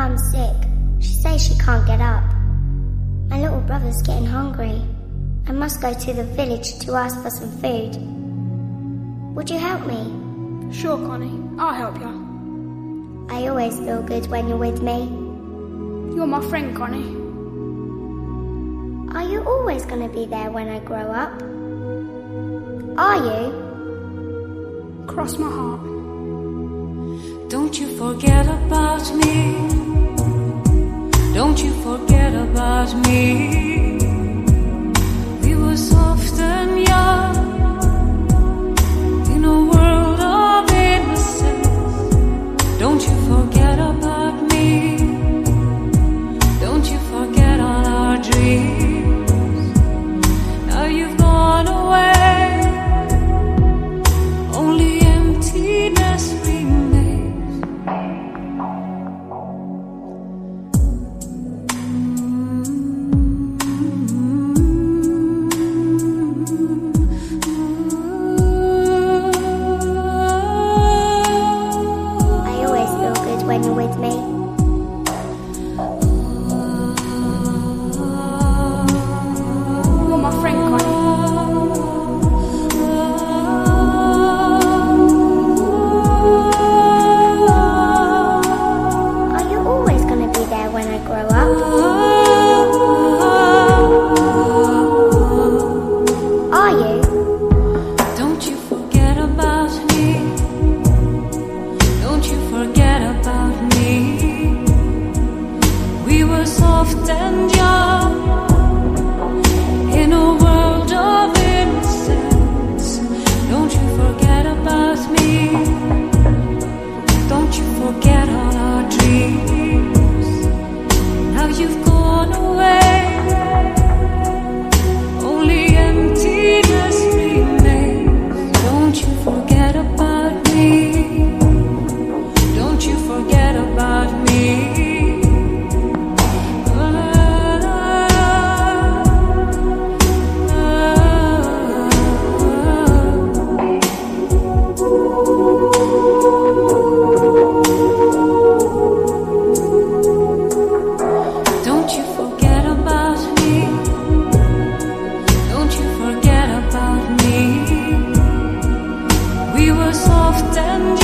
Mum's sick. She says she can't get up. My little brother's getting hungry. I must go to the village to ask for some food. Would you help me? Sure, Connie. I'll help you. I always feel good when you're with me. You're my friend, Connie. Are you always going to be there when I grow up? Are you? Cross my heart. Don't you forget about me. Don't you forget about me. We were soft and young in a world of innocence. Don't you forget about me. Don't you forget all our dreams. Now you've gone away. Only emptiness remains. I always feel good when you're with me. You're my friend, Connie. Are you always going to be there when I grow up? Are you? Don't you forget about me. Don't you forget about me. We were soft and young in a world of innocence. Don't you forget about me. Don't you forget all our dreams. Now you've gone away. Only emptiness remains. Don't you forget about me. Don't you forget about me. Don't you forget about me. Don't you forget about me. We were soft and